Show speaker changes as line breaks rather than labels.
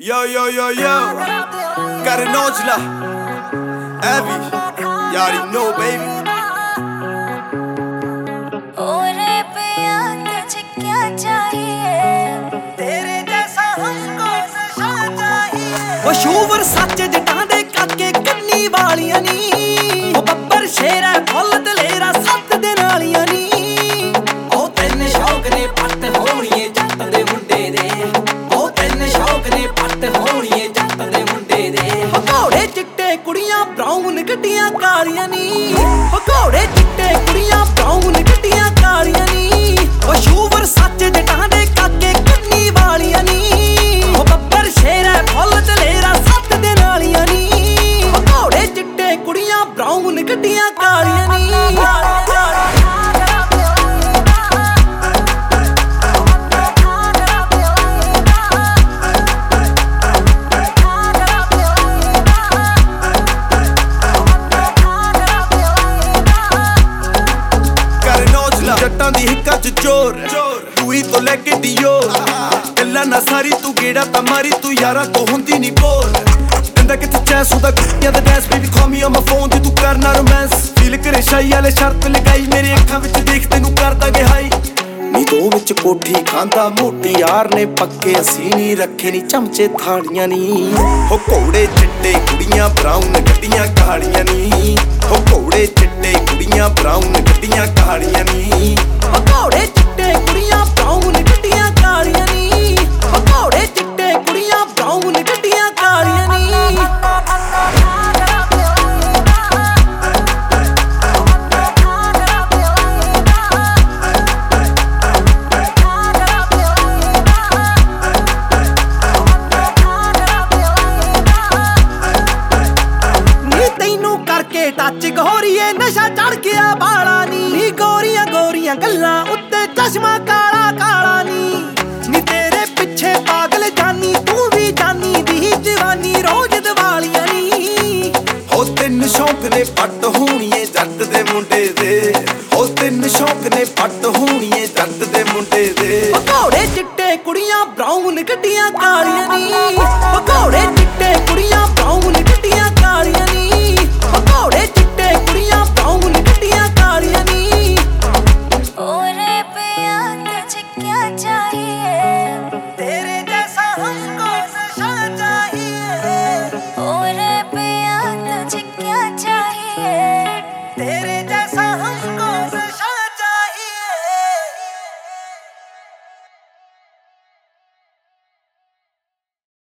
Yo, yo, yo, yo. Got an Angela. Abby. You already know, baby.
ओरे पिया तुझे क्या चाहिए तेरे जैसा हमको नशा चाहिए
वो शूवर सच जटां दे काके कन्नी वालियां नी ओ बब्बर शेर है फुल दलेरा सत्त दे नालियां नी ओ तेन शौक ने पट होणीए जट दे मुंडे दे ओ तेन शौक ने पट होणीए जट दे मुंडे दे ओ घोड़े चिट्टे कुड़ियां ब्राउन गड्डियां कालियां नी ओ घोड़े चिट्टे कुड़ियां ब्राउन गड्डियां कालियां नी ओ शूवर सच जटां दे काके कन्नी वालियां नी ओ बब्बर शेर है फुल दलेरा सत्त दे नालियां नी ओ घोड़े चिट्टे कुड़ियां ब्राउन गड्डियां कालियां नी
जट्टां दी हिक्कां च चोर दूई तो लैके डियोर गल्लां ना सारी तू गेड़ा तां मारी तू यारा को हुंदी नी बोल दिंदा कित्थे चैस हुंदा गुੱਟੀਆਂ ਦਾ dance baby call me on my phone ਤੇ ਤੂੰ ਕਰਨਾ ਰੋਮਾਂਸ ਫੀਲ ਕਰੇ ਸ਼ਾਈ ਵਾਲੇ ਸ਼ਰਤ ਲਗਾਈ ਮੇਰੇ ਅੱਖਾਂ ਵਿੱਚ ਦੇਖ ਤੈਨੂੰ ਕਰਦਾ ਗੇ ਹਾਈ ਨੀ ਦੋ ਵਿੱਚ ਕੋਠੀ ਖਾਂਦਾ ਮੋਟੀ ਯਾਰ ਨੇ ਪੱਕੇ ਅਸੀਂ ਨਹੀਂ ਰੱਖੇ ਨੀ ਚਮਚੇ ਥਾਲੀਆਂ ਨੀ ਹੋ ਘੋੜੇ ਚਿੱਟੇ ਕੁੜੀਆਂ ਬਰਾਊਨ ਗੱਡੀਆਂ ਕਾਲੀਆਂ ਨੀ ਹੋ ਘੋੜੇ ਚਿੱਟੇ ਕੁੜੀਆਂ ਬਰਾਊਨ ਗੱਡੀਆਂ ਕਾਲੀਆਂ ਨੀ
ओ घोड़े चिट्टे कुड़ियां ब्राउन गड्डियां कालियां नी ओ घोड़े चिट्टे कुड़ियां ब्राउन गड्डियां कालियां नी करके टच गोरीए नशा चढ़ गया बाला नी गोरियां गोरियां गल्लां उत्ते चश्मा काला काला नी तेरे पिछे पागल जानी तू भी जानी दी जवानी रोज दिवालियां नी
हो तिन शौक ने पट होणीए जट दे मुंडे दे हो तिन शौक ने पट होणीए जट दे मुंडे दे
घोड़े चिट्टे कुड़ियां ब्राउन गड्डियां कालियां नी घोड़े चिट्टे कुड़ियां ब्राउन